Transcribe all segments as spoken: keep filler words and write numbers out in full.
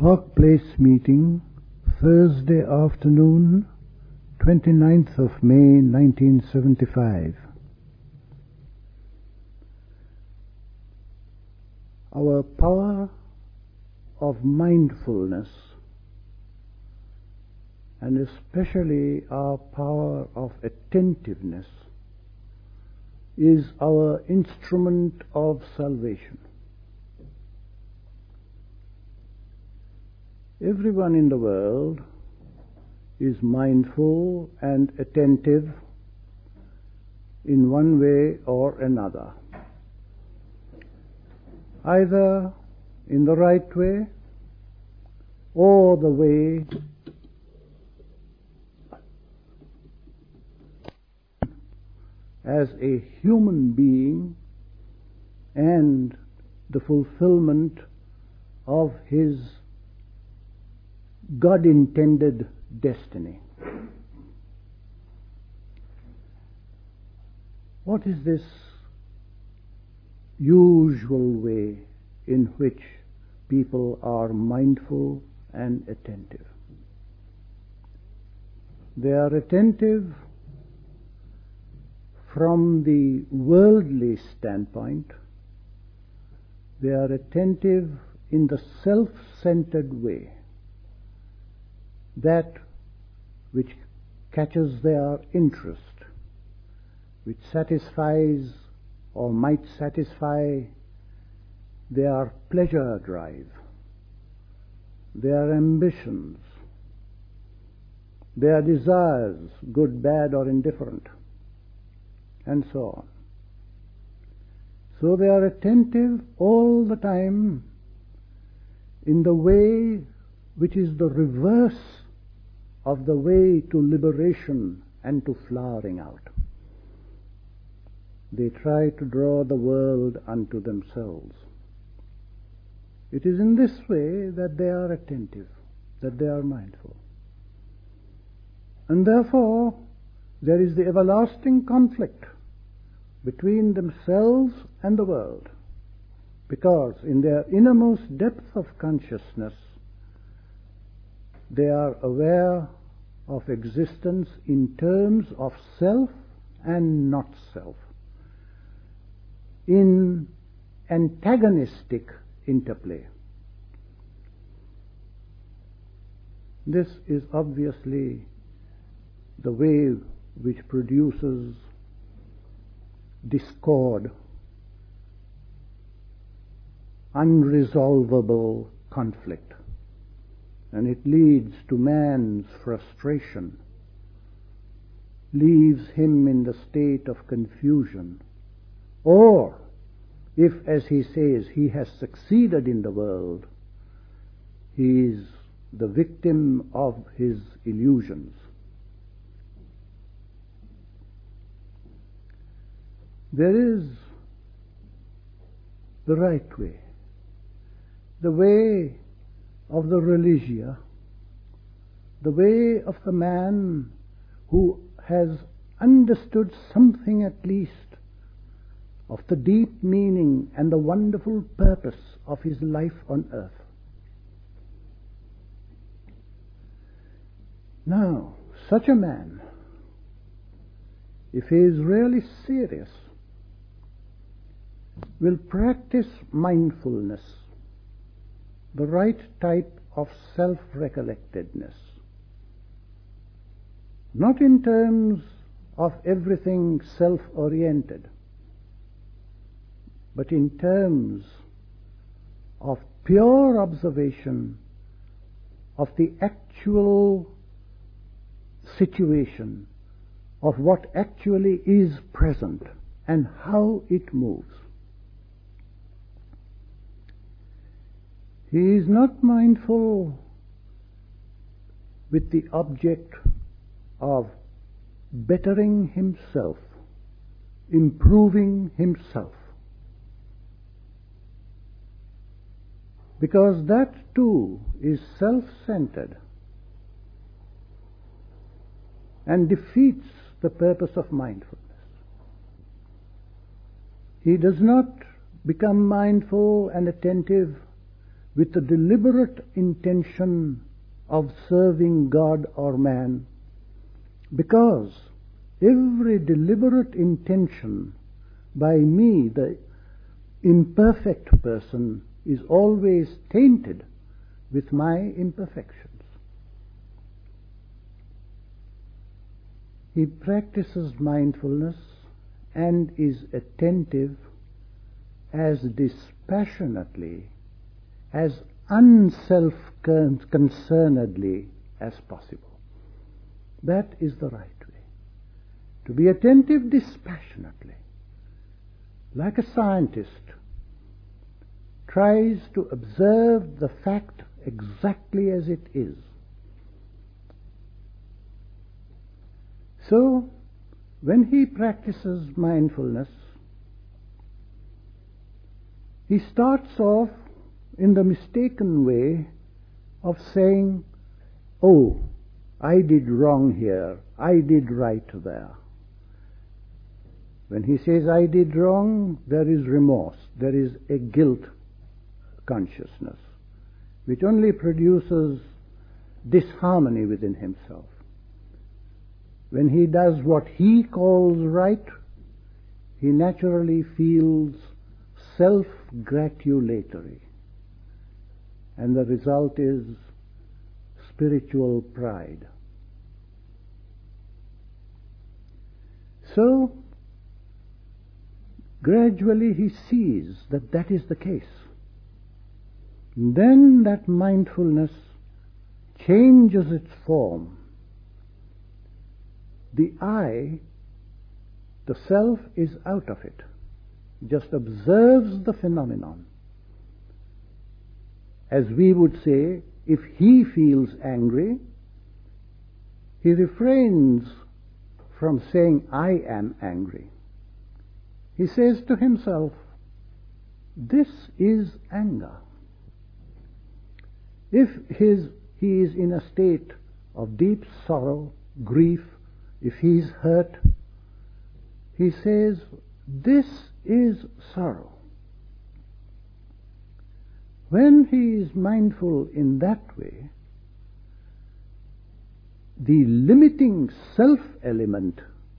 Park Place meeting, Thursday afternoon, twenty-ninth of May nineteen seventy-five. Our power of mindfulness, and especially our power of attentiveness, is our instrument of salvation. Everyone in the world is mindful and attentive in one way or another, either in the right way or the way as a human being and the fulfillment of his God-intended destiny. What is this usual way in which people are mindful and attentive? They are attentive from the worldly standpoint. They are attentive in the self-centered way, that which catches their interest, which satisfies or might satisfy their pleasure drive, their ambitions, their desires, good, bad, or indifferent, and so on. So they are attentive all the time in the way which is the reverse of the way to liberation and to flowering out. They try to draw the world unto themselves. It is in this way that they are attentive, that they are mindful. And therefore, there is the everlasting conflict between themselves and the world, because in their innermost depth of consciousness, they are aware of existence in terms of self and not self, in antagonistic interplay. This is obviously the way which produces discord, unresolvable conflict, and it leads to man's frustration, leaves him in the state of confusion, or, if, as he says, he has succeeded in the world, he is the victim of his illusions. There is the right way, the way of the religio, the way of the man who has understood something at least of the deep meaning and the wonderful purpose of his life on earth. Now, such a man, if he is really serious, will practice mindfulness, the right type of self-recollectedness, not in terms of everything self-oriented, but in terms of pure observation of the actual situation, of what actually is present and how it moves. He is not mindful with the object of bettering himself, improving himself, because that too is self-centered and defeats the purpose of mindfulness. He does not become mindful and attentive with the deliberate intention of serving God or man, because every deliberate intention by me, the imperfect person, is always tainted with my imperfections. He practices mindfulness and is attentive as dispassionately, as unself-concernedly as possible. That is the right way. To be attentive dispassionately, like a scientist tries to observe the fact exactly as it is. So, when he practices mindfulness, he starts off in the mistaken way of saying, "Oh, I did wrong here, I did right there." When he says, "I did wrong," there is remorse, there is a guilt consciousness, which only produces disharmony within himself. When he does what he calls right, he naturally feels self-gratulatory. And the result is spiritual pride. So, gradually he sees that that is the case. Then that mindfulness changes its form. The I, the self, is out of it, just observes the phenomenon. As we would say, if he feels angry, he refrains from saying, "I am angry." He says to himself, "This is anger." If his, he is in a state of deep sorrow, grief, if he is hurt, he says, "This is sorrow." When he is mindful in that way, the limiting self-element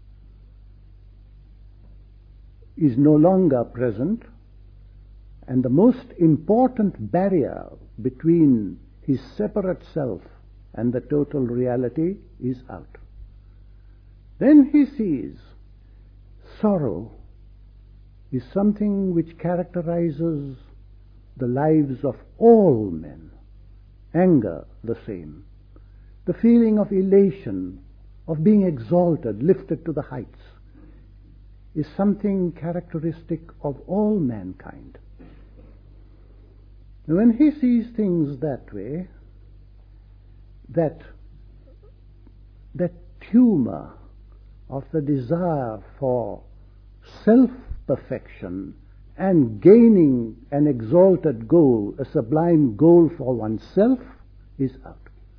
is no longer present, and the most important barrier between his separate self and the total reality is out. Then he sees sorrow is something which characterizes the lives of all men. Anger, the same. The feeling of elation, of being exalted, lifted to the heights, is something characteristic of all mankind. And when he sees things that way, that, that tumor of the desire for self-perfection and gaining an exalted goal, a sublime goal for oneself, is out.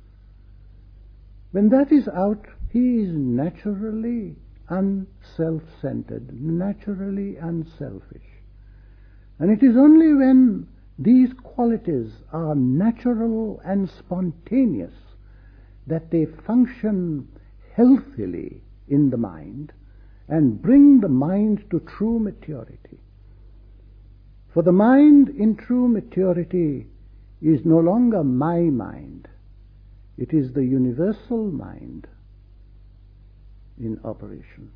When that is out, he is naturally unself-centered, naturally unselfish. And it is only when these qualities are natural and spontaneous that they function healthily in the mind and bring the mind to true maturity. For the mind in true maturity is no longer my mind. It is the universal mind in operation.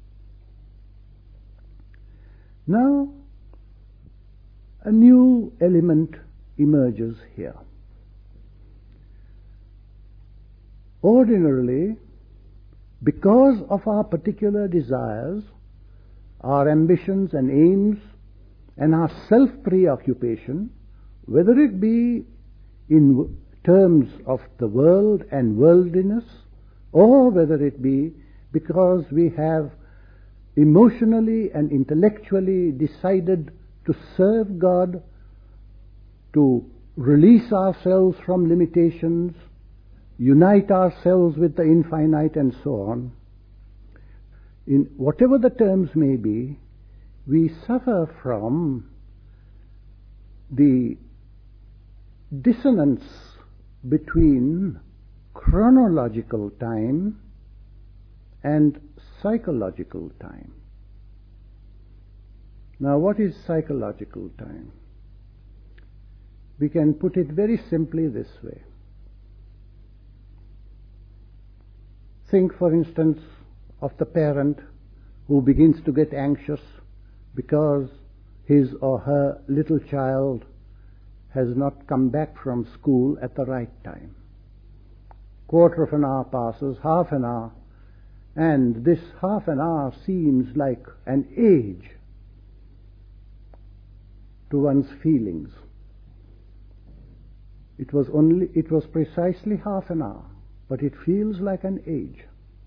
Now, a new element emerges here. Ordinarily, because of our particular desires, our ambitions and aims, and our self-preoccupation, whether it be in terms of the world and worldliness, or whether it be because we have emotionally and intellectually decided to serve God, to release ourselves from limitations, unite ourselves with the infinite, and so on. In whatever the terms may be, we suffer from the dissonance between chronological time and psychological time. Now, what is psychological time? We can put it very simply this way. Think, for instance, of the parent who begins to get anxious because his or her little child has not come back from school at the right time. Quarter of an hour passes, half an hour, and this half an hour seems like an age to one's feelings. It was only, it was precisely half an hour, but it feels like an age.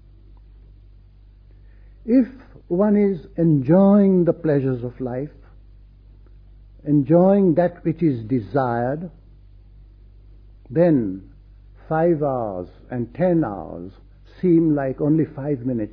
If one is enjoying the pleasures of life, enjoying that which is desired, then five hours and ten hours seem like only five minutes.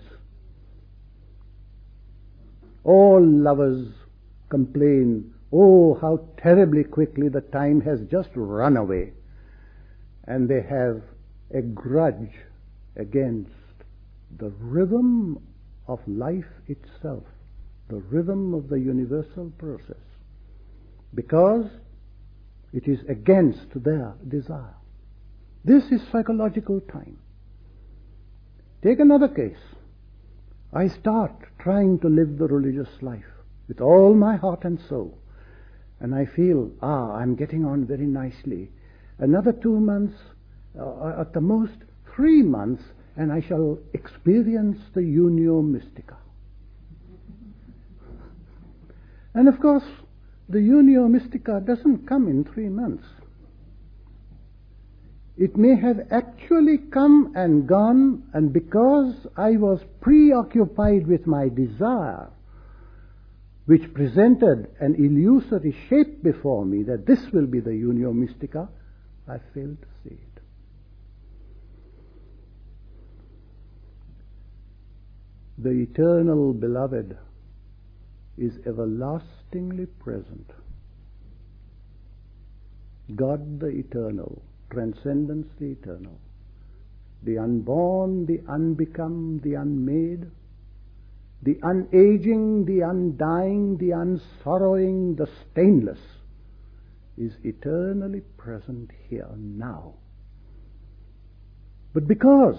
All lovers complain, oh, how terribly quickly the time has just run away. And they have a grudge against the rhythm of life itself, the rhythm of the universal process, because it is against their desire. This is psychological time. Take another case. I start trying to live the religious life with all my heart and soul, and I feel, ah, I'm getting on very nicely. Another two months, uh, at the most three months, and I shall experience the unio mystica. And of course, the unio mystica doesn't come in three months. It may have actually come and gone, and because I was preoccupied with my desire, which presented an illusory shape before me that this will be the unio mystica, I failed to see it. The eternal beloved is everlastingly present. God the eternal, transcendence the eternal, the unborn, the unbecome, the unmade, the unaging, the undying, the unsorrowing, the stainless, is eternally present here now. But because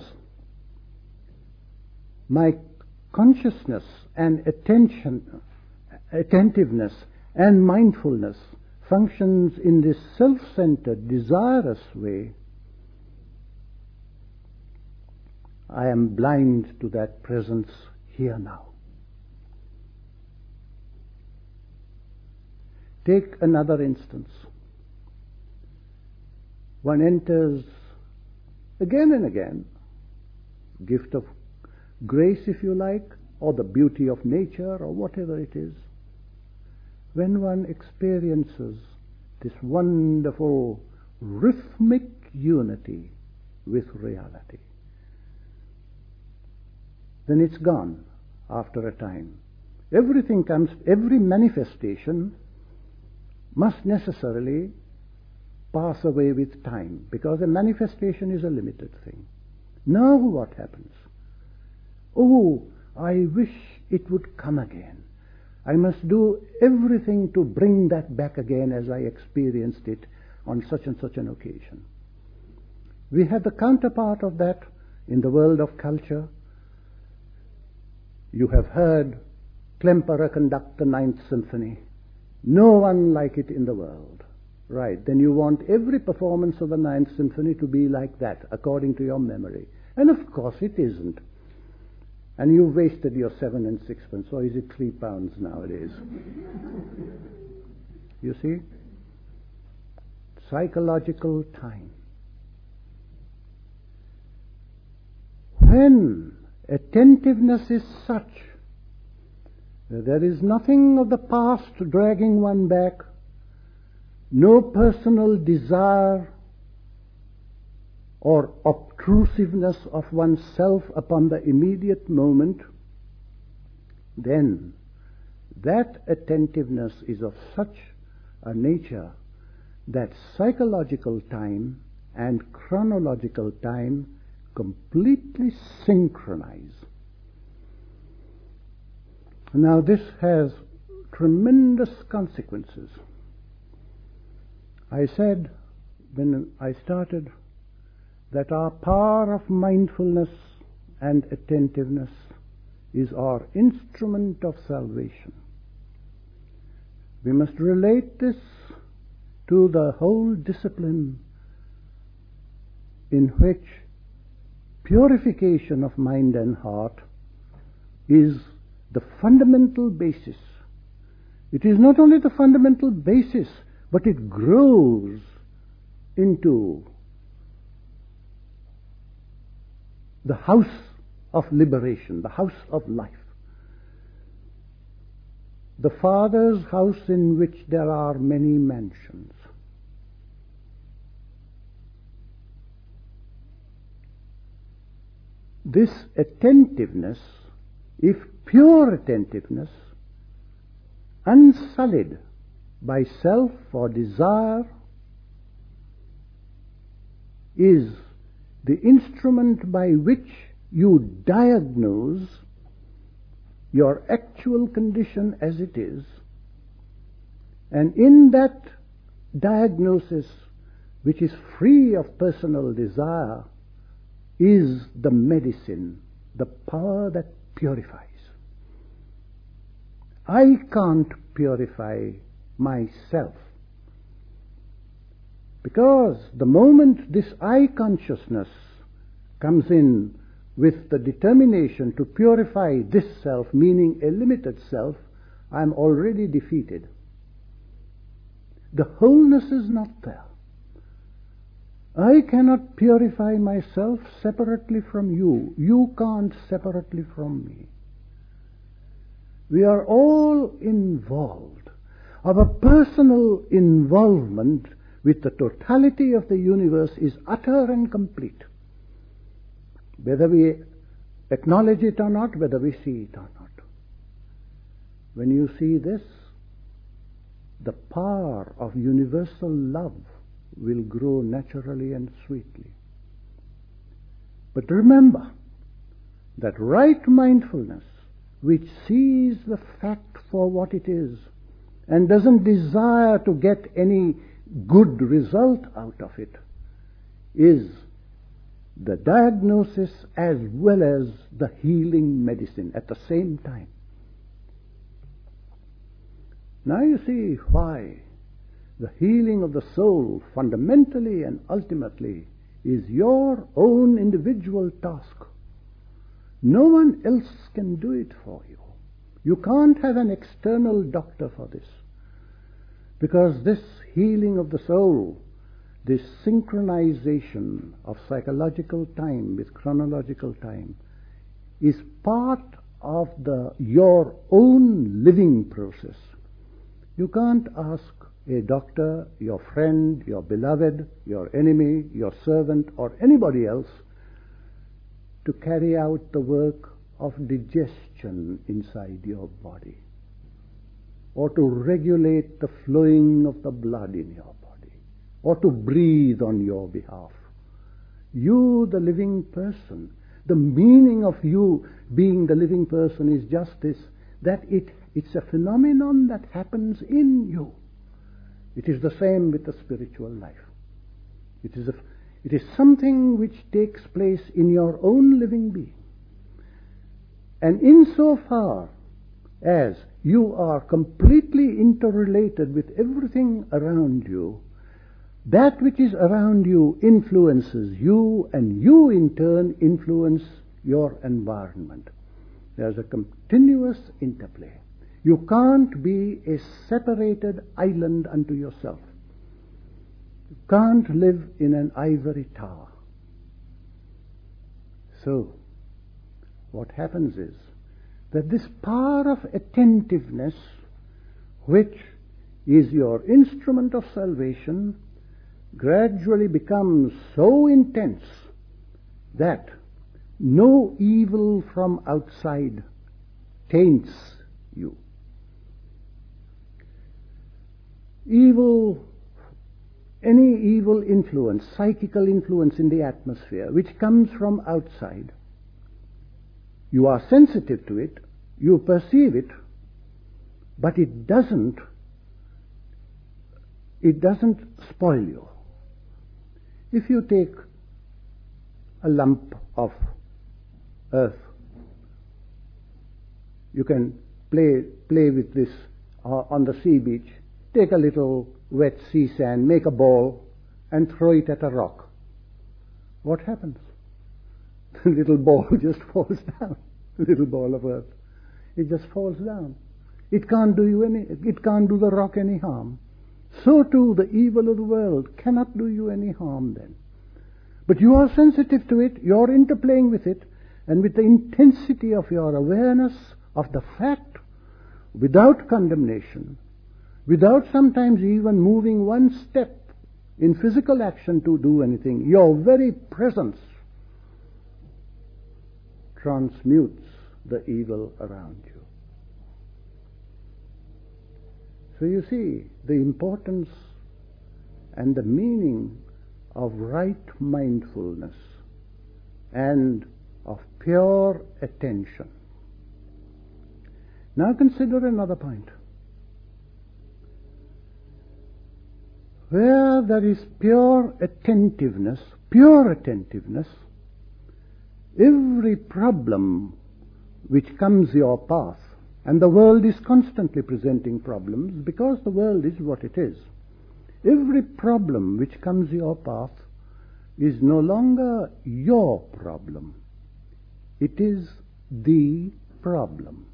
my consciousness and attention, attentiveness and mindfulness functions in this self-centered, desirous way, I am blind to that presence here now. Take another instance. One enters again and again, gift of grace, if you like, or the beauty of nature, or whatever it is, when one experiences this wonderful rhythmic unity with reality, then it's gone after a time. Everything comes, every manifestation must necessarily pass away with time, because a manifestation is a limited thing. Now what happens? Oh, I wish it would come again. I must do everything to bring that back again as I experienced it on such and such an occasion. We have the counterpart of that in the world of culture. You have heard Klemperer conduct the Ninth Symphony. No one like it in the world. Right, then you want every performance of the Ninth Symphony to be like that, according to your memory. And of course it isn't. And you've wasted your seven and sixpence, or is it three pounds nowadays? You see? Psychological time. When attentiveness is such that there is nothing of the past dragging one back, no personal desire or obtrusiveness of oneself upon the immediate moment, then that attentiveness is of such a nature that psychological time and chronological time completely synchronize. Now this has tremendous consequences. I said when I started that our power of mindfulness and attentiveness is our instrument of salvation. We must relate this to the whole discipline in which purification of mind and heart is the fundamental basis. It is not only the fundamental basis, but it grows into the house of liberation, the house of life. The Father's house in which there are many mansions. This attentiveness, if pure attentiveness, unsullied by self or desire, is the instrument by which you diagnose your actual condition as it is, and in that diagnosis, which is free of personal desire, is the medicine, the power that purifies. I can't purify myself, because the moment this I consciousness comes in with the determination to purify this self, meaning a limited self, I am already defeated. The wholeness is not there. I cannot purify myself separately from you. You can't separately from me. We are all involved. Our personal involvement with the totality of the universe is utter and complete. Whether we acknowledge it or not, whether we see it or not. When you see this, the power of universal love will grow naturally and sweetly. But remember that right mindfulness, which sees the fact for what it is and doesn't desire to get any good result out of it, is the diagnosis as well as the healing medicine at the same time. Now you see why the healing of the soul fundamentally and ultimately is your own individual task. No one else can do it for you. You can't have an external doctor for this, because this healing of the soul, this synchronization of psychological time with chronological time, is part of the your own living process. You can't ask a doctor, your friend, your beloved, your enemy, your servant, or anybody else to carry out the work of digestion inside your body, or to regulate the flowing of the blood in your body, or to breathe on your behalf. You, the living person, the meaning of you being the living person is just this, that it, it's a phenomenon that happens in you. It is the same with the spiritual life. It is, a, it is something which takes place in your own living being. And insofar as you are completely interrelated with everything around you, that which is around you influences you, and you in turn influence your environment. There's a continuous interplay. You can't be a separated island unto yourself. You can't live in an ivory tower. So, what happens is that this power of attentiveness, which is your instrument of salvation, gradually becomes so intense that no evil from outside taints you. Evil any evil influence, psychical influence in the atmosphere, which comes from outside, you are sensitive to it, you perceive it, but it doesn't, it doesn't spoil you. If you take a lump of earth, you can play play with this uh, on the sea beach. Take a little wet sea sand, make a ball, and throw it at a rock. What happens? The little ball just falls down. The little ball of earth. It just falls down. It can't do you any. It can't do the rock any harm. So too, the evil of the world cannot do you any harm then. But you are sensitive to it, you are interplaying with it, and with the intensity of your awareness of the fact, without condemnation, without sometimes even moving one step in physical action to do anything, your very presence transmutes the evil around you. So you see the importance and the meaning of right mindfulness and of pure attention. Now consider another point. Where there is pure attentiveness, pure attentiveness, every problem which comes your path, and the world is constantly presenting problems because the world is what it is. Every problem which comes your path is no longer your problem. It is the problem.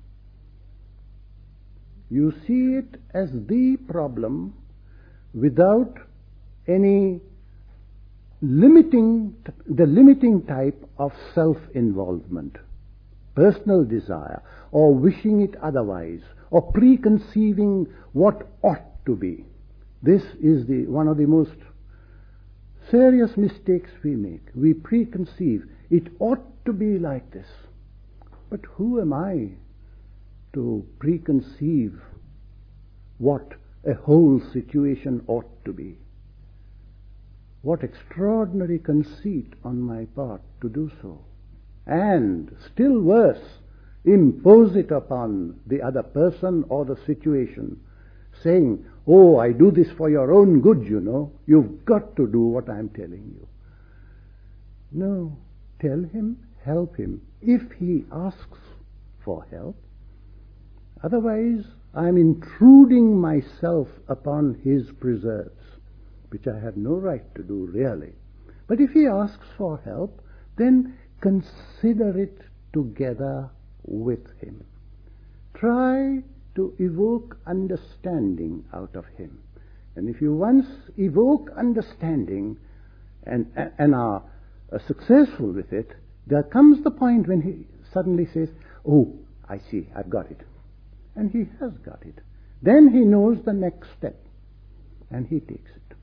You see it as the problem without any limiting, the limiting type of self-involvement, personal desire, or wishing it otherwise, or preconceiving what ought to be. This is the one of the most serious mistakes we make. We preconceive, it ought to be like this. But who am I to preconceive what a whole situation ought to be? What extraordinary conceit on my part to do so. And still worse, impose it upon the other person or the situation, saying, oh, I do this for your own good, you know. You've got to do what I'm telling you. No, tell him, help him, if he asks for help. Otherwise, I'm intruding myself upon his preserves, which I have no right to do, really. But if he asks for help, then consider it together with him. Try to evoke understanding out of him. And if you once evoke understanding and, and are successful with it, there comes the point when he suddenly says, oh, I see, I've got it. And he has got it. Then he knows the next step, and he takes it.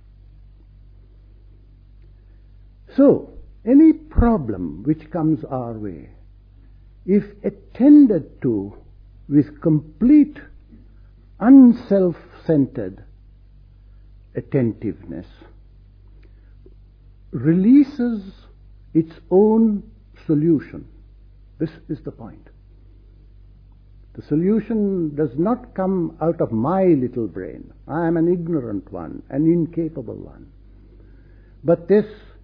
So, any problem which comes our way, if attended to with complete unself-centered attentiveness, releases its own solution. This is the point. The solution does not come out of my little brain. I am an ignorant one, an incapable one. But this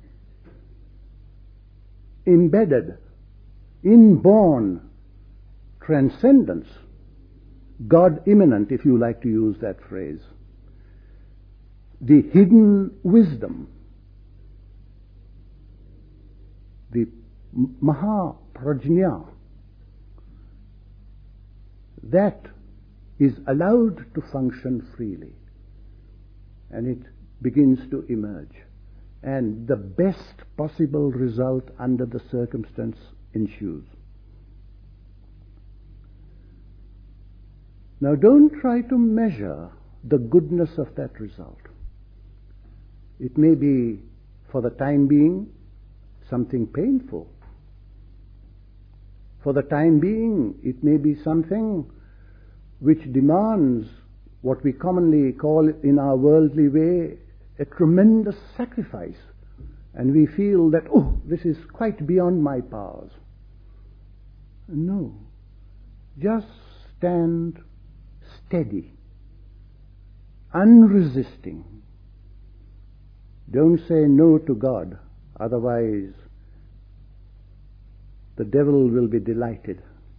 embedded, inborn transcendence, God immanent, if you like to use that phrase, the hidden wisdom, the Mahaprajna, that is allowed to function freely, and it begins to emerge, and the best possible result under the circumstance ensues. Now don't try to measure the goodness of that result. It may be, for the time being, something painful. For the time being, it may be something which demands what we commonly call in our worldly way a tremendous sacrifice, and we feel that, oh, this is quite beyond my powers. No. Just stand steady, unresisting. Don't say no to God, otherwise the devil will be delighted.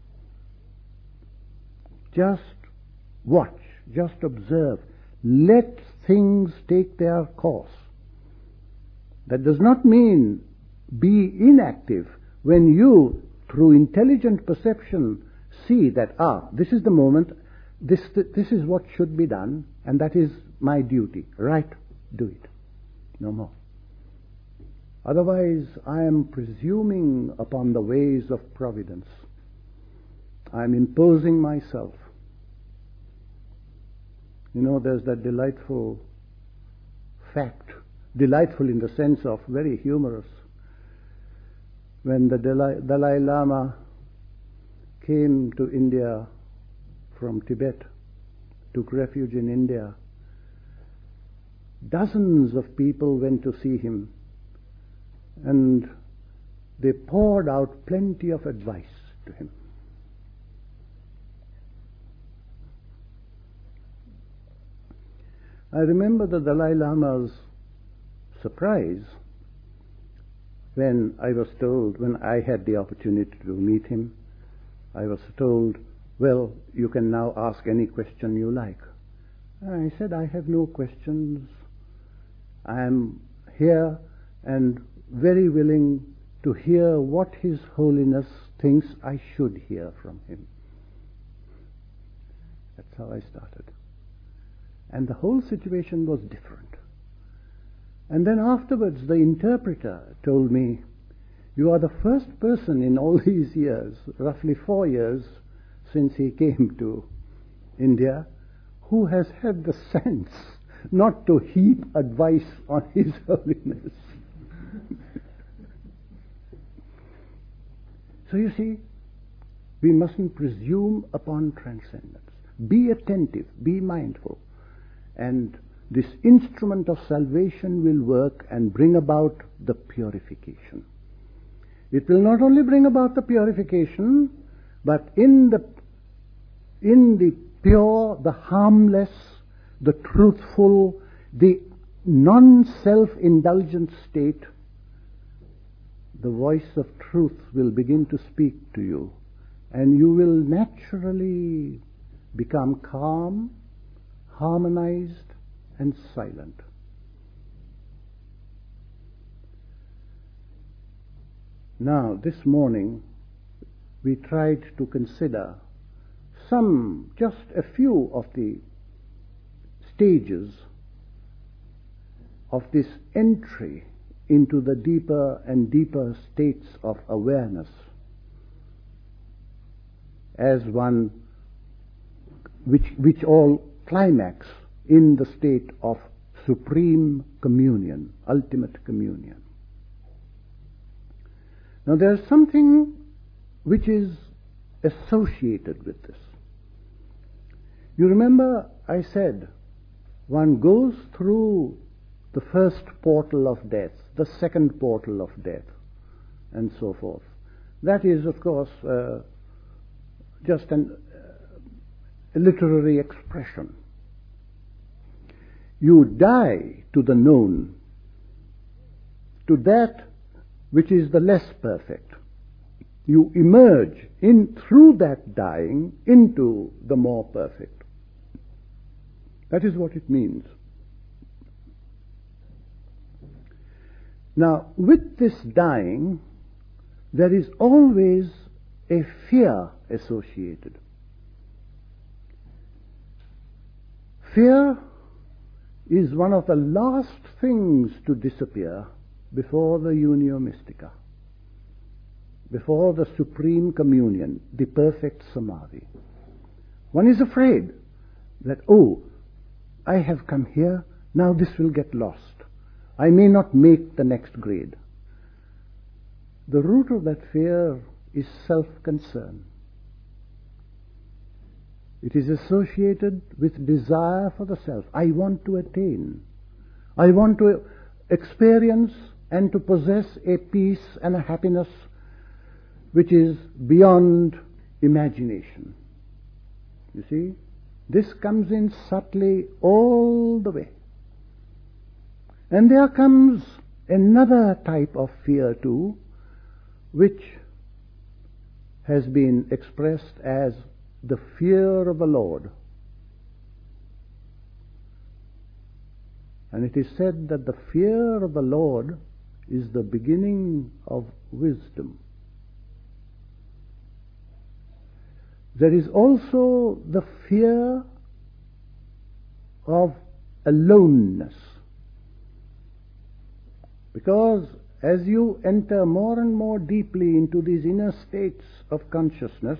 Just watch, just observe. Let things take their course. That does not mean be inactive when you, through intelligent perception, see that, ah, this is the moment, this, this is what should be done, and that is my duty. Right, do it. No more. Otherwise, I am presuming upon the ways of providence. I am imposing myself. You know, there's that delightful fact, delightful in the sense of very humorous. When the Dalai, Dalai Lama came to India from Tibet, took refuge in India, dozens of people went to see him, and they poured out plenty of advice to him. I remember the Dalai Lama's surprise when I was told, when I had the opportunity to meet him, I was told, well, you can now ask any question you like. I said, I have no questions. I am here and very willing to hear what His Holiness thinks I should hear from him. That's how I started. And the whole situation was different. And then afterwards the interpreter told me, you are the first person in all these years, roughly four years since he came to India, who has had the sense not to heap advice on His Holiness. So you see, we mustn't presume upon transcendence. Be attentive, be mindful, and this instrument of salvation will work and bring about the purification. It will not only bring about the purification, but in the in the pure, the harmless, the truthful, the non-self-indulgent state, the voice of truth will begin to speak to you, and you will naturally become calm, harmonized, and silent. Now, this morning, we tried to consider some, just a few of the stages of this entry into the deeper and deeper states of awareness as one which, which all climax in the state of supreme communion, ultimate communion. Now there is something which is associated with this. You remember I said one goes through the first portal of death, the second portal of death, and so forth. That is, of course, uh, just an, uh, a literary expression. You die to the known, to that which is the less perfect. You emerge in through that dying into the more perfect. That is what it means. Now, with this dying, there is always a fear associated. Fear is one of the last things to disappear before the unio mystica, before the supreme communion, the perfect samadhi. One is afraid that, oh, I have come here, now this will get lost. I may not make the next grade. The root of that fear is self-concern. It is associated with desire for the self. I want to attain. I want to experience and to possess a peace and a happiness which is beyond imagination. You see, this comes in subtly all the way. And there comes another type of fear too, which has been expressed as the fear of the Lord. And it is said that the fear of the Lord is the beginning of wisdom. There is also the fear of aloneness. Because as you enter more and more deeply into these inner states of consciousness,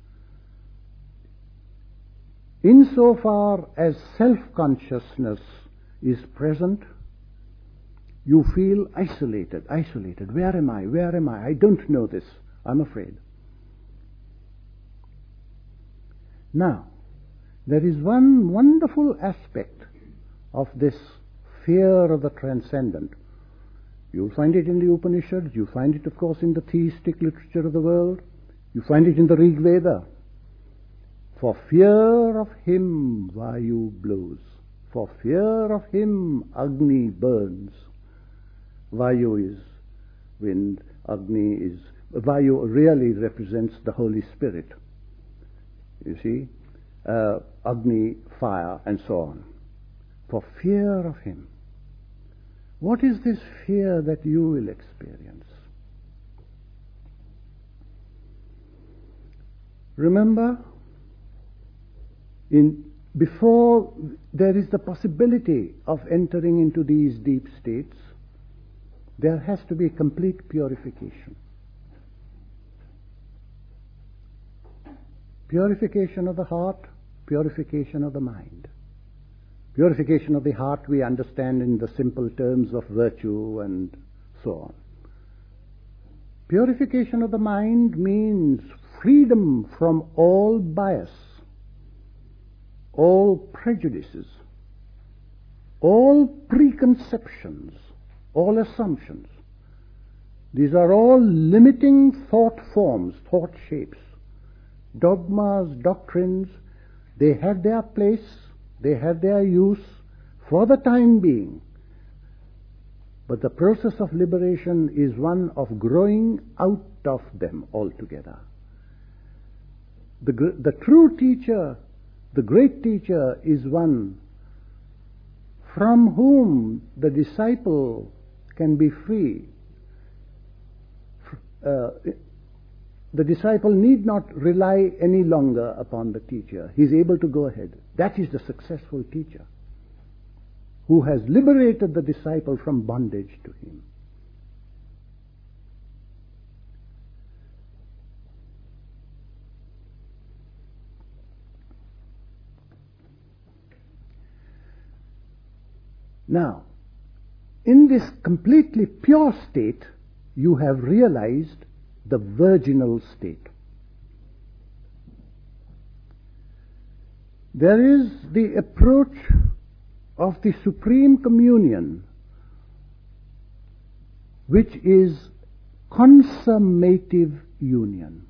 insofar as self-consciousness is present, you feel isolated, isolated. Where am I? Where am I? I don't know this. I'm afraid. Now, there is one wonderful aspect of this fear of the transcendent. You'll find it in the Upanishads, you find it, of course, in the theistic literature of the world, you find it in the Rig Veda. For fear of him Vayu blows, for fear of him Agni burns. Vayu is wind, Agni is... Vayu really represents the Holy Spirit. You see, uh, Agni, fire, and so on. For fear of him. What is this fear that you will experience? Remember, in, before there is the possibility of entering into these deep states, there has to be complete purification. Purification of the heart, purification of the mind. Purification of the heart we understand in the simple terms of virtue and so on. Purification of the mind means freedom from all bias, all prejudices, all preconceptions, all assumptions. These are all limiting thought forms, thought shapes. Dogmas, doctrines, they have their place, they have their use for the time being. But the process of liberation is one of growing out of them altogether. The, the true teacher, the great teacher, is one from whom the disciple can be free. Uh, the disciple need not rely any longer upon the teacher. He is able to go ahead. That is the successful teacher, who has liberated the disciple from bondage to him. Now, in this completely pure state, you have realized the virginal state. There is the approach of the Supreme Communion, which is consummative union.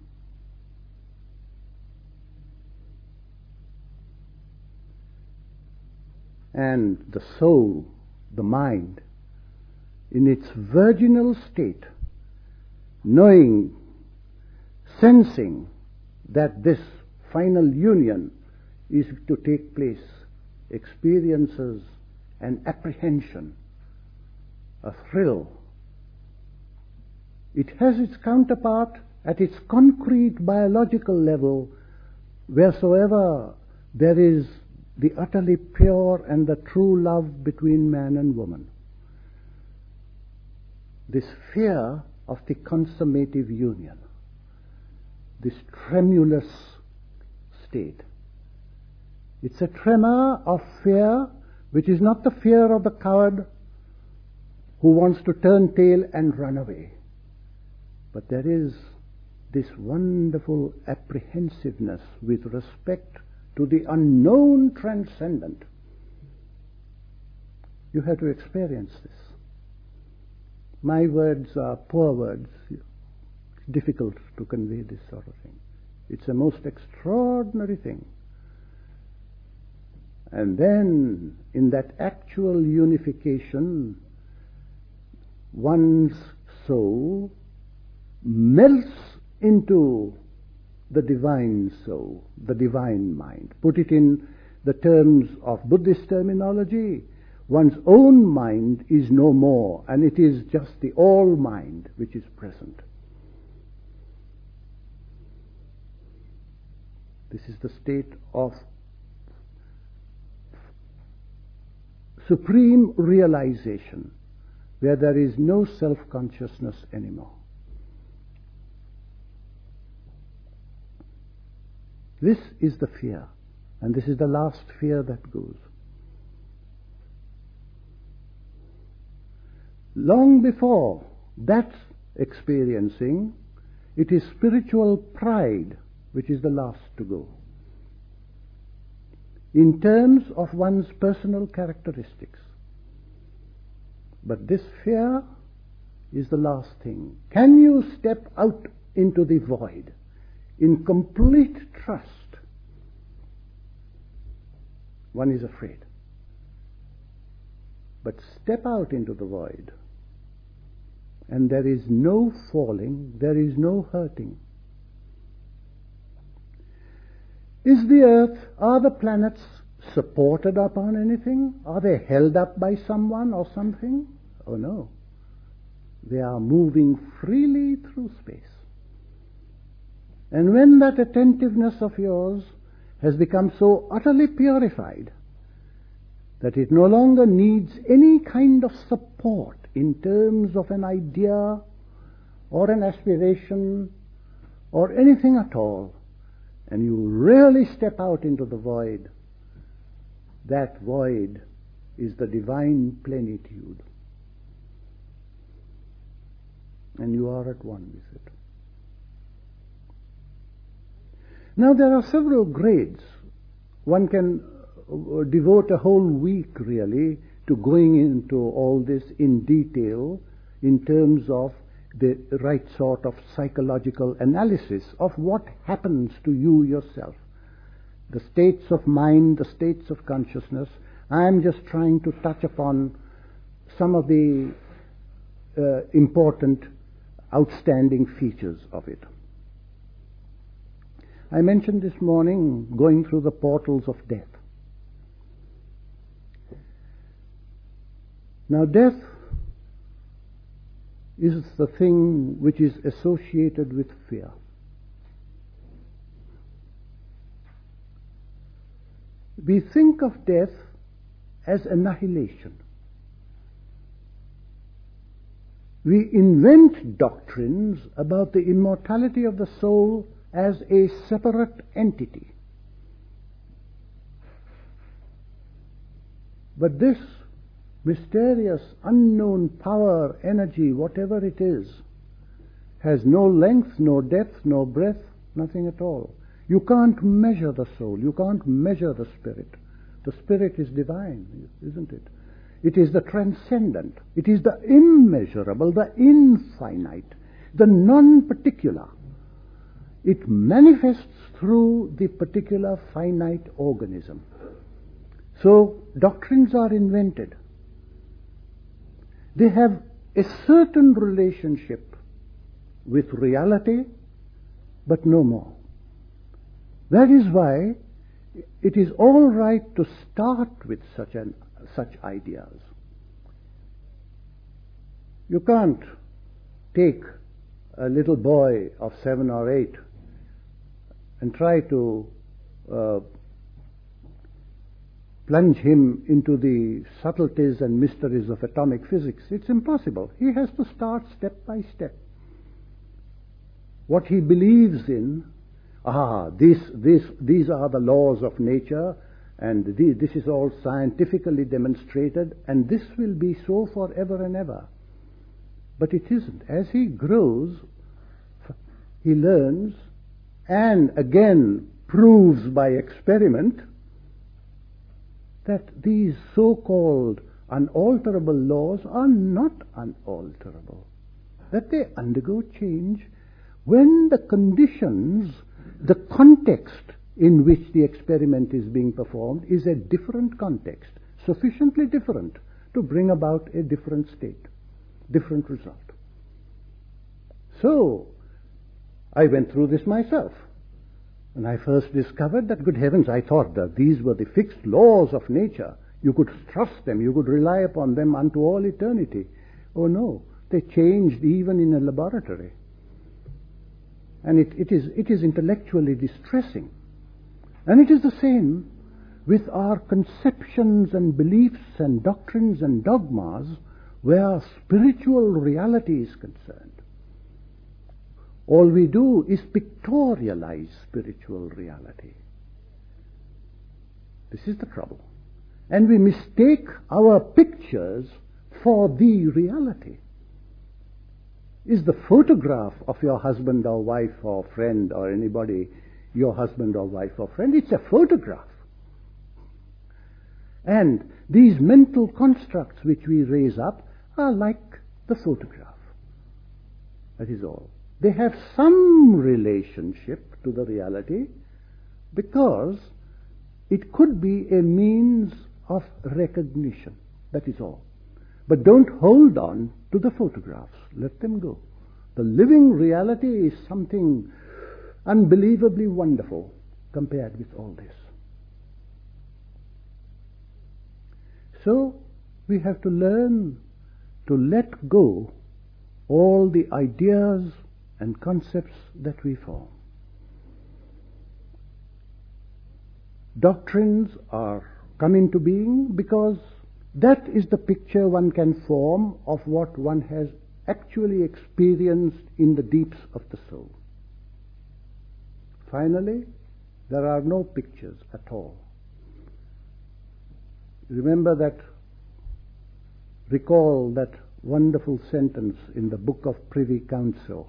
And the soul, the mind, in its virginal state, knowing, sensing that this final union is to take place, experiences an apprehension, a thrill. It has its counterpart at its concrete biological level, wheresoever there is the utterly pure and the true love between man and woman. This fear of the consummative union, this tremulous state. It's a tremor of fear, which is not the fear of the coward who wants to turn tail and run away. But there is this wonderful apprehensiveness with respect to the unknown transcendent. You have to experience this. My words are poor words. It's difficult to convey this sort of thing. It's a most extraordinary thing. And then, in that actual unification, one's soul melts into the divine soul, the divine mind. Put it in the terms of Buddhist terminology, one's own mind is no more, and it is just the all mind which is present. This is the state of supreme realization, where there is no self-consciousness anymore. This is the fear, and this is the last fear that goes. Long before that experiencing, it is spiritual pride which is the last to go, in terms of one's personal characteristics. But this fear is the last thing. Can you step out into the void in complete trust? One is afraid. But step out into the void, and there is no falling, there is no hurting. Is the earth, are the planets supported upon anything? Are they held up by someone or something? Oh no. They are moving freely through space. And when that attentiveness of yours has become so utterly purified that it no longer needs any kind of support in terms of an idea or an aspiration or anything at all, and you really step out into the void, that void is the divine plenitude. And you are at one with it. Now there are several grades. One can devote a whole week really to going into all this in detail in terms of the right sort of psychological analysis of what happens to you yourself. The states of mind, the states of consciousness. I am just trying to touch upon some of the uh, important, outstanding features of it. I mentioned this morning going through the portals of death. Now, death is the thing which is associated with fear. We think of death as annihilation. We invent doctrines about the immortality of the soul as a separate entity. But this mysterious, unknown power, energy, whatever it is, has no length, no depth, no breadth, nothing at all. You can't measure the soul. You can't measure the spirit. The spirit is divine, isn't it? It is the transcendent. It is the immeasurable, the infinite, the non-particular. It manifests through the particular finite organism. So doctrines are invented. They have a certain relationship with reality, but no more. That is why it is all right to start with such an, such ideas. You can't take a little boy of seven or eight and try to uh, plunge him into the subtleties and mysteries of atomic physics. It's impossible. He has to start step by step. What he believes in, ah, this, this, these are the laws of nature, and the, this is all scientifically demonstrated, and this will be so forever and ever. But it isn't. As he grows, he learns, and again proves by experiment, that these so-called unalterable laws are not unalterable, that they undergo change when the conditions, the context in which the experiment is being performed is a different context, sufficiently different to bring about a different state, different result. So, I went through this myself. When I first discovered that, good heavens, I thought that these were the fixed laws of nature. You could trust them, you could rely upon them unto all eternity. Oh no, they changed even in a laboratory. And it, it, is, it is intellectually distressing. And it is the same with our conceptions and beliefs and doctrines and dogmas where spiritual reality is concerned. All we do is pictorialize spiritual reality. This is the trouble. And we mistake our pictures for the reality. Is the photograph of your husband or wife or friend or anybody your husband or wife or friend? It's a photograph. And these mental constructs which we raise up are like the photograph. That is all. They have some relationship to the reality because it could be a means of recognition. That is all. But don't hold on to the photographs. Let them go. The living reality is something unbelievably wonderful compared with all this. So we have to learn to let go all the ideas and concepts that we form. Doctrines are come into being because that is the picture one can form of what one has actually experienced in the deeps of the soul. Finally, there are no pictures at all. Remember that, recall that wonderful sentence in the Book of Privy Council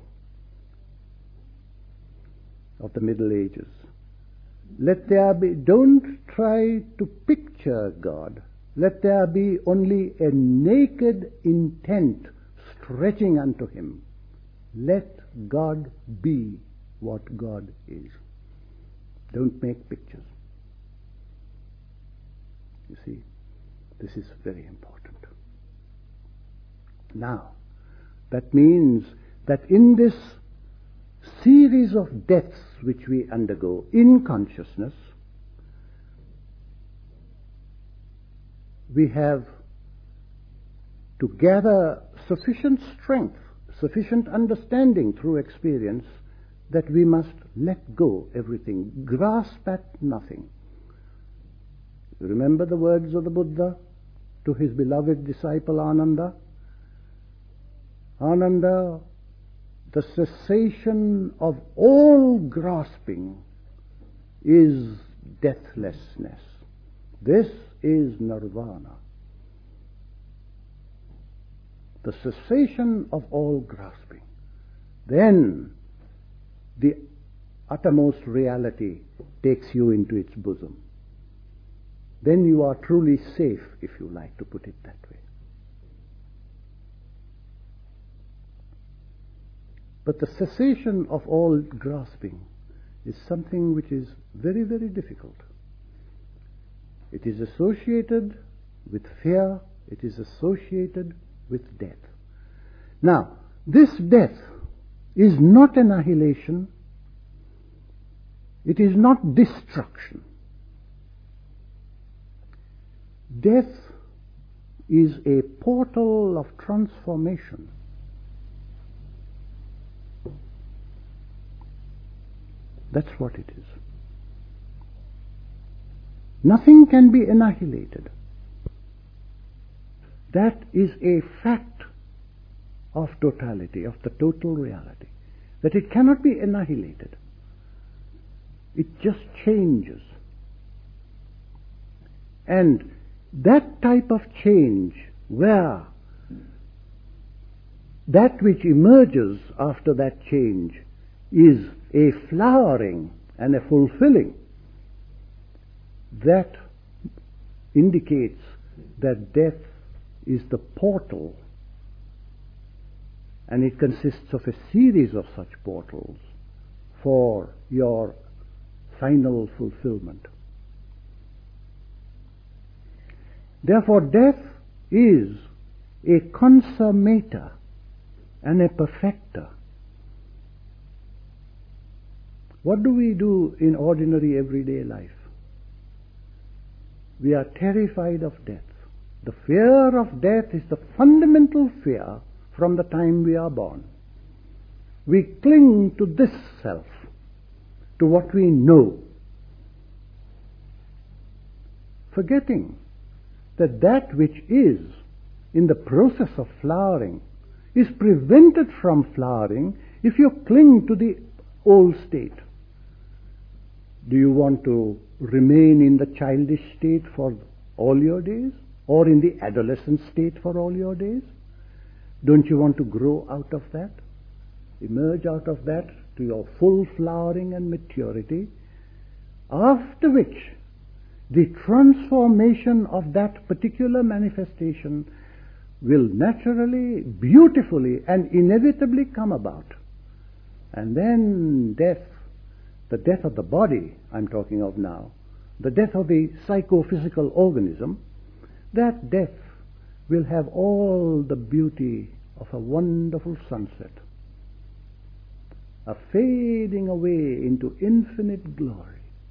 of the Middle Ages. Let there be, don't try to picture God. Let there be only a naked intent stretching unto Him. Let God be what God is. Don't make pictures. You see, this is very important. Now, that means that in this series of deaths which we undergo in consciousness, we have to gather sufficient strength, sufficient understanding through experience that we must let go everything, grasp at nothing. Remember the words of the Buddha to his beloved disciple Ananda? Ananda, the cessation of all grasping is deathlessness. This is nirvana. The cessation of all grasping. Then the uttermost reality takes you into its bosom. Then you are truly safe, if you like to put it that way. But the cessation of all grasping is something which is very, very difficult. It is associated with fear, it is associated with death. Now, this death is not annihilation, it is not destruction. Death is a portal of transformation. That's what it is. Nothing can be annihilated. That is a fact of totality, of the total reality, that it cannot be annihilated. It just changes. And that type of change, where that which emerges after that change is a flowering and a fulfilling, that indicates that death is the portal, and it consists of a series of such portals for your final fulfillment. Therefore, death is a consummator and a perfecter. What do we do in ordinary everyday life? We are terrified of death. The fear of death is the fundamental fear from the time we are born. We cling to this self, to what we know, forgetting that that which is in the process of flowering is prevented from flowering if you cling to the old state. Do you want to remain in the childish state for all your days, or in the adolescent state for all your days? Don't you want to grow out of that, emerge out of that to your full flowering and maturity, after which the transformation of that particular manifestation will naturally, beautifully, and inevitably come about. And then death, the death of the body I'm talking of now, the death of the psychophysical organism, that death will have all the beauty of a wonderful sunset, a fading away into infinite glory,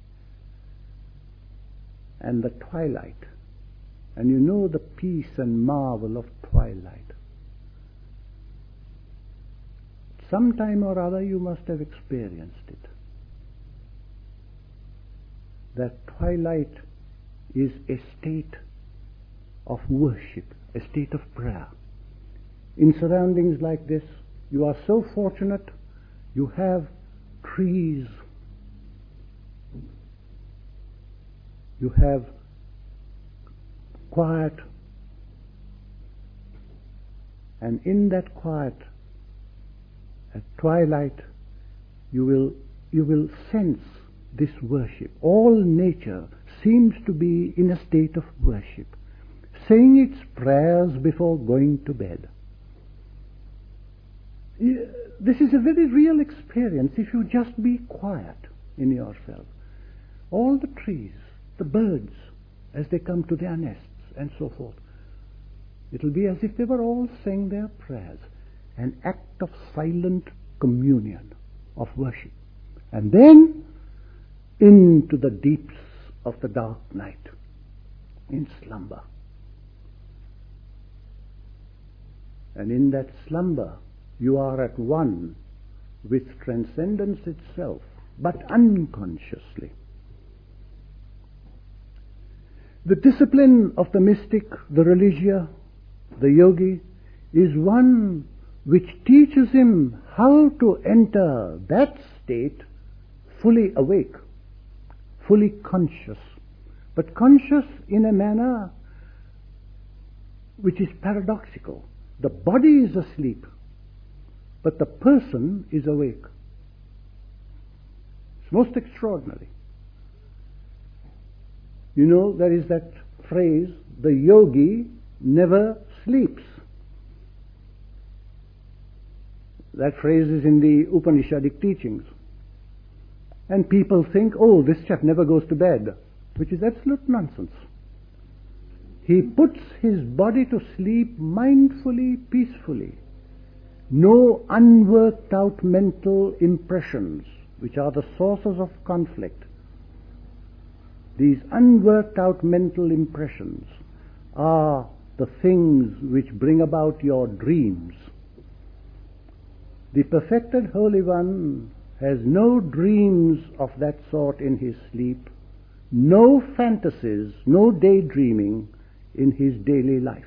and the twilight. And you know the peace and marvel of twilight. Sometime or other you must have experienced it. That twilight is a state of worship, a state of prayer. In surroundings like this, you are so fortunate, you have trees, you have quiet, and in that quiet, at twilight, you will you will sense this worship. All nature seems to be in a state of worship, saying its prayers before going to bed. This is a very real experience if you just be quiet in yourself. All the trees, the birds, as they come to their nests, and so forth, it'll be as if they were all saying their prayers, an act of silent communion, of worship. And then into the deeps of the dark night, in slumber. And in that slumber, you are at one with transcendence itself, but unconsciously. The discipline of the mystic, the religio, the yogi, is one which teaches him how to enter that state fully awake, fully conscious, but conscious in a manner which is paradoxical. The body is asleep, but the person is awake. It's most extraordinary. You know, there is that phrase, the yogi never sleeps. That phrase is in the Upanishadic teachings. And people think, oh, this chap never goes to bed, which is absolute nonsense. He puts his body to sleep mindfully, peacefully. No unworked out mental impressions, which are the sources of conflict. These unworked out mental impressions are the things which bring about your dreams. The perfected Holy One has no dreams of that sort in his sleep, no fantasies, no daydreaming in his daily life.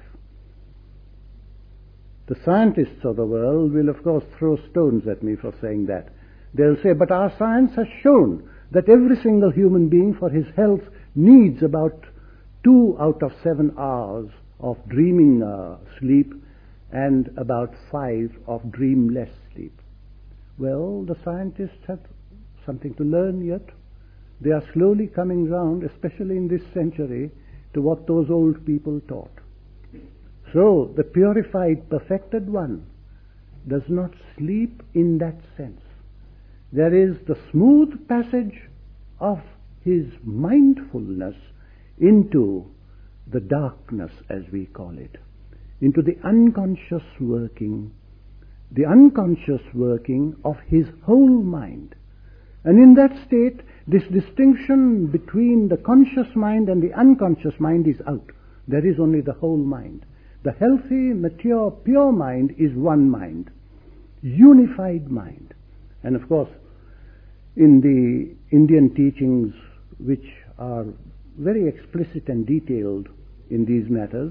The scientists of the world will, of course, throw stones at me for saying that. They'll say, but our science has shown that every single human being for his health needs about two out of seven hours of dreaming uh, sleep and about five of dreamless sleep. Well, the scientists have something to learn yet. They are slowly coming round, especially in this century, to what those old people taught. So the purified, perfected one does not sleep in that sense. There is the smooth passage of his mindfulness into the darkness, as we call it, into the unconscious working, the unconscious working of his whole mind. And in that state, this distinction between the conscious mind and the unconscious mind is out. There is only the whole mind. The healthy, mature, pure mind is one mind, unified mind. And of course, in the Indian teachings, which are very explicit and detailed in these matters,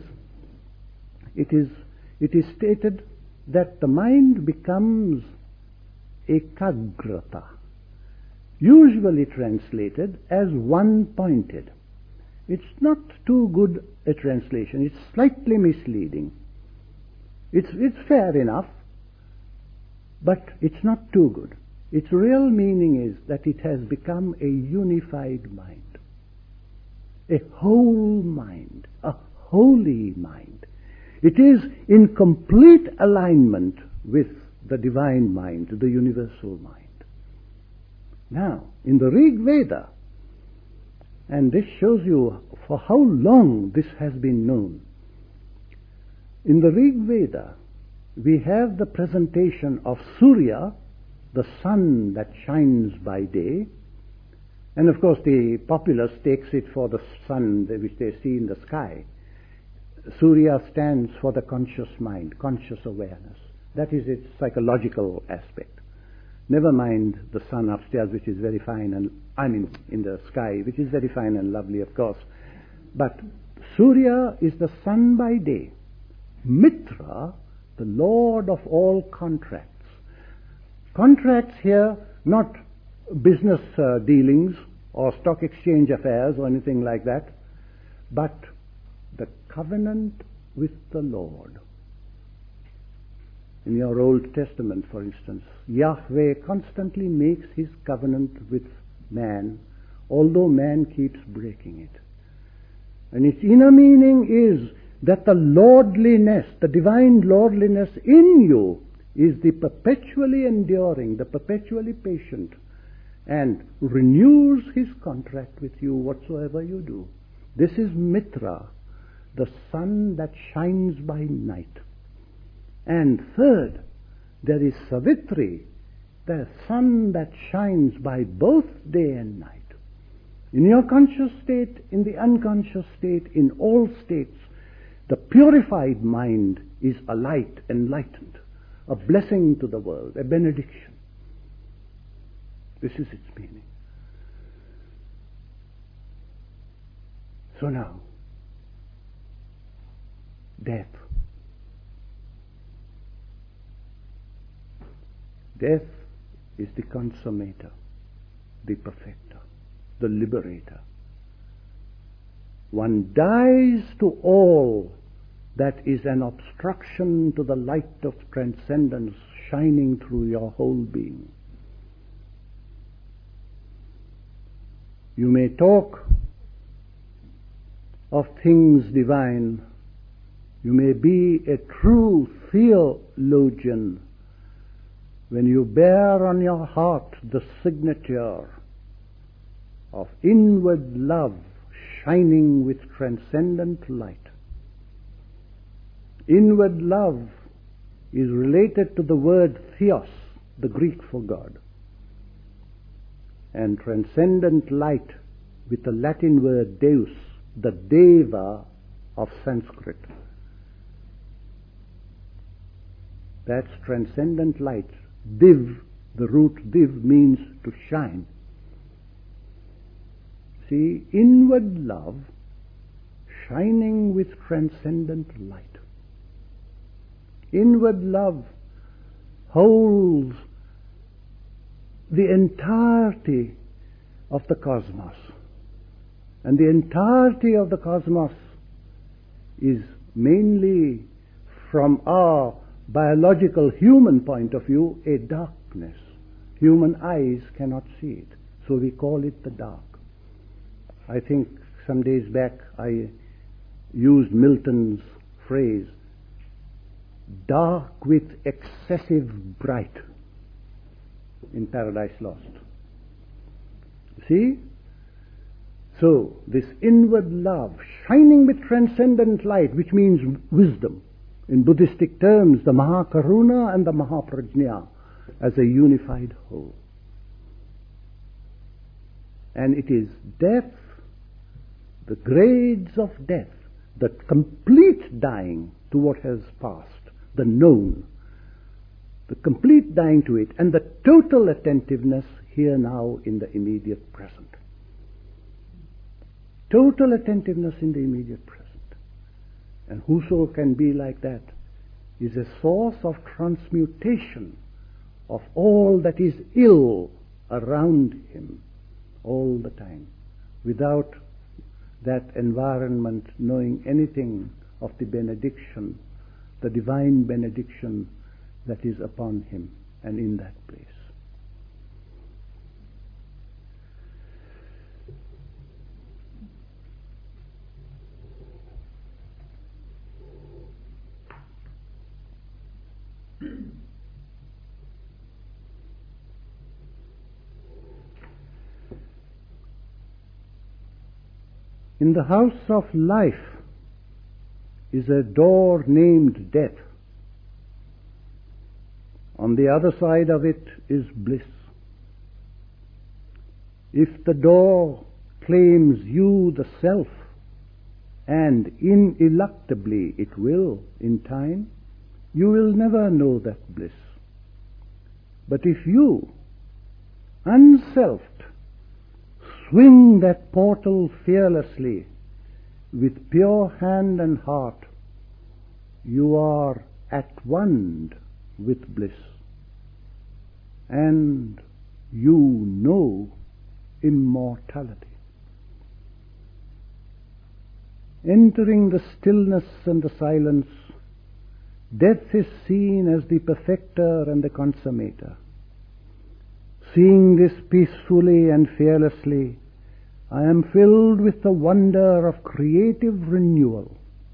it is, it is stated that the mind becomes ekagrata, usually translated as one-pointed. It's not too good a translation. It's slightly misleading. It's, it's fair enough, but it's not too good. Its real meaning is that it has become a unified mind, a whole mind, a holy mind. It is in complete alignment with the divine mind, the universal mind. Now, in the Rig Veda, and this shows you for how long this has been known, in the Rig Veda, we have the presentation of Surya, the sun that shines by day, and of course the populace takes it for the sun which they see in the sky. Surya stands for the conscious mind, conscious awareness. That is its psychological aspect. Never mind the sun upstairs, which is very fine, and I mean in the sky, which is very fine and lovely, of course. But Surya is the sun by day. Mitra, the lord of all contracts. Contracts here, not business uh, dealings or stock exchange affairs or anything like that, but the covenant with the Lord. In your Old Testament, for instance, Yahweh constantly makes his covenant with man, although man keeps breaking it. And its inner meaning is that the lordliness, the divine lordliness in you is the perpetually enduring, the perpetually patient, and renews his contract with you whatsoever you do. This is Mitra, the sun that shines by night. And third, there is Savitri, the sun that shines by both day and night. In your conscious state, in the unconscious state, in all states, the purified mind is a light, enlightened, a blessing to the world, a benediction. This is its meaning. So now, death. Death is the consummator, the perfecter, the liberator. One dies to all that is an obstruction to the light of transcendence shining through your whole being. You may talk of things divine. You may be a true theologian when you bear on your heart the signature of inward love shining with transcendent light. Inward love is related to the word theos, the Greek for God, and transcendent light with the Latin word deus, the deva of Sanskrit. That's transcendent light. Div, the root div means to shine. See, inward love shining with transcendent light. Inward love holds the entirety of the cosmos. And the entirety of the cosmos is mainly, from our biological human point of view, a darkness. Human eyes cannot see it, so we call it the dark. I think some days back I used Milton's phrase, dark with excessive bright in Paradise Lost. See? So, this inward love, shining with transcendent light, which means wisdom. In Buddhistic terms, the Mahakaruna and the Mahaprajna as a unified whole. And it is death, the grades of death, the complete dying to what has passed, the known, the complete dying to it, and the total attentiveness here now in the immediate present. Total attentiveness in the immediate present. And whoso can be like that is a source of transmutation of all that is ill around him all the time, without that environment knowing anything of the benediction, the divine benediction that is upon him and in that place. In the house of life is a door named death. On the other side of it is bliss. If the door claims you the self, and ineluctably it will in time, you will never know that bliss. But if you, unselfed, swing that portal fearlessly with pure hand and heart, you are at one with bliss, and you know immortality. Entering the stillness and the silence, death is seen as the perfecter and the consummator. Seeing this peacefully and fearlessly, I am filled with the wonder of creative renewal.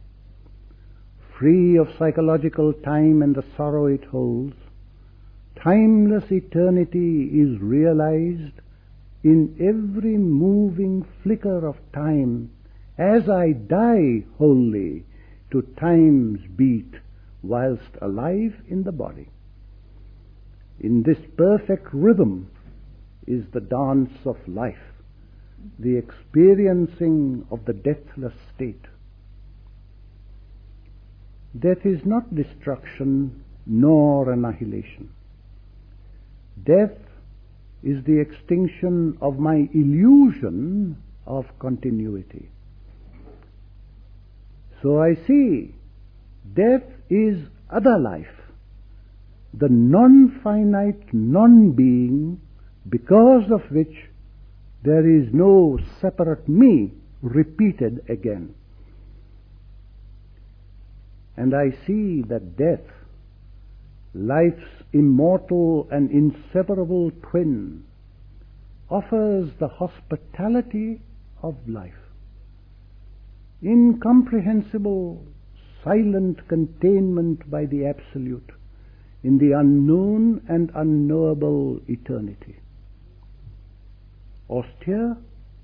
Free of psychological time and the sorrow it holds, timeless eternity is realized in every moving flicker of time as I die wholly to time's beat whilst alive in the body. In this perfect rhythm is the dance of life, the experiencing of the deathless state. Death is not destruction nor annihilation. Death is the extinction of my illusion of continuity. So I see death is other life, the non-finite non-being, because of which there is no separate me repeated again. And I see that death, life's immortal and inseparable twin, offers the hospitality of life. Incomprehensible, silent containment by the Absolute in the unknown and unknowable eternity. Austere?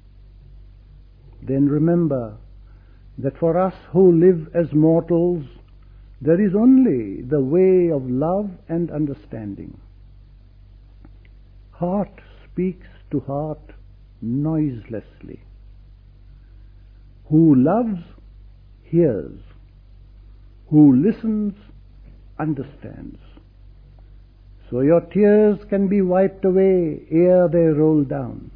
Then remember that for us who live as mortals, there is only the way of love and understanding. Heart speaks to heart noiselessly. Who loves, hears. Who listens, understands. So your tears can be wiped away ere they roll down.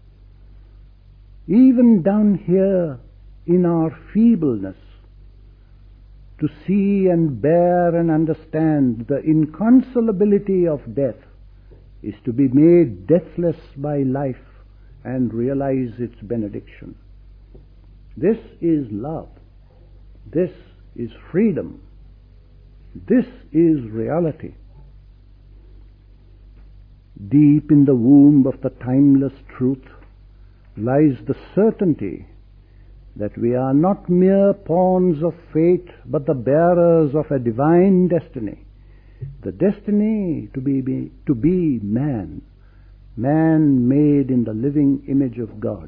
Even down here in our feebleness, to see and bear and understand the inconsolability of death is to be made deathless by life and realize its benediction. This is love. This is freedom. This is reality. Deep in the womb of the timeless truth lies the certainty that we are not mere pawns of fate, but the bearers of a divine destiny, the destiny to be, be, to be man, man made in the living image of God.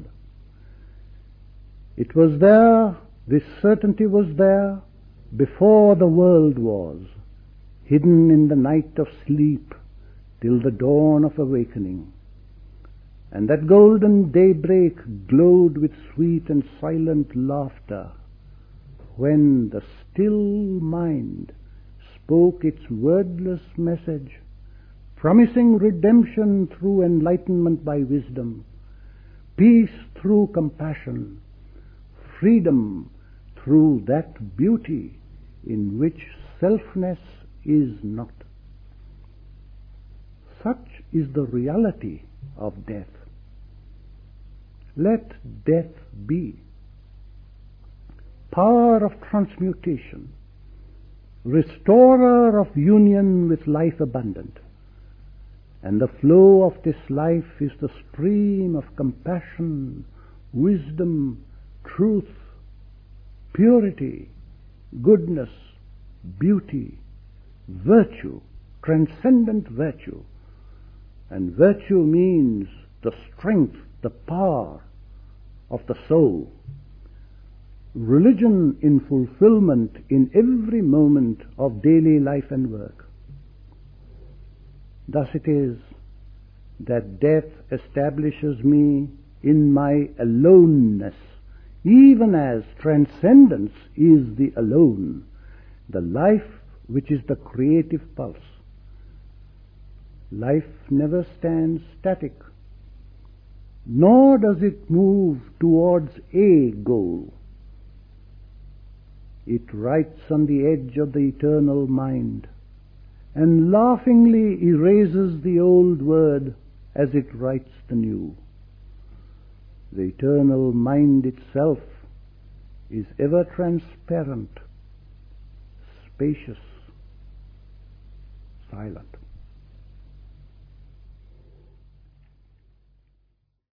It was there, this certainty was there, before the world was, hidden in the night of sleep till the dawn of awakening. And that golden daybreak glowed with sweet and silent laughter, when the still mind spoke its wordless message, promising redemption through enlightenment by wisdom, peace through compassion, freedom through that beauty in which selfness is not. Such is the reality of death. Let death be. Power of transmutation, restorer of union with life abundant. And the flow of this life is the stream of compassion, wisdom, truth, purity, goodness, beauty, virtue, transcendent virtue. And virtue means the strength, the power of the soul. Religion in fulfillment in every moment of daily life and work. Thus it is that death establishes me in my aloneness, even as transcendence is the alone, the life which is the creative pulse. Life never stands static, nor does it move towards a goal. It writes on the edge of the eternal mind, and laughingly erases the old word as it writes the new. The eternal mind itself is ever transparent, spacious, silent.